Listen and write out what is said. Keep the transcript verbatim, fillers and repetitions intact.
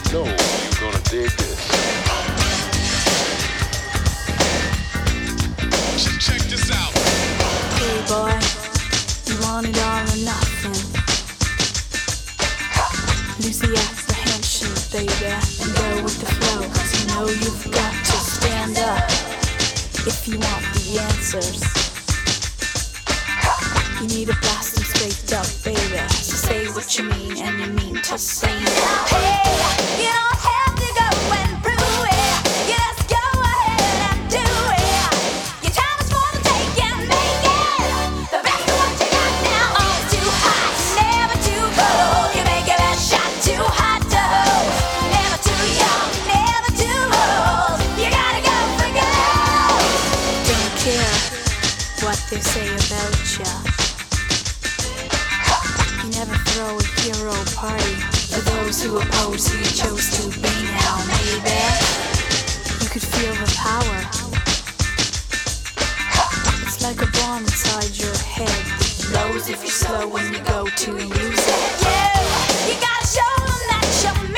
know you're gonna dig this. Check this out. Hey boy, you want it all or nothing. Lose the apprehension, baby, and go with the flow. Cause you know you've got to stand up if you want the answers. You need to blast them straight up, baby. So say what you mean and you mean to say it. Hey, you don't have to go and prove it. You just go ahead and do it. Your time is for the take and make it the best of what you got now. Always too hot, never too cold. You make your best shot, too hot to hold. Never too young, never too old. You gotta go for gold. Don't care what they say about ya. You never throw a hero party for those who oppose who you chose to be now, maybe. You could feel the power. It's like a bomb inside your head that blows if you're slow when you go to use it. You, you gotta show them that you're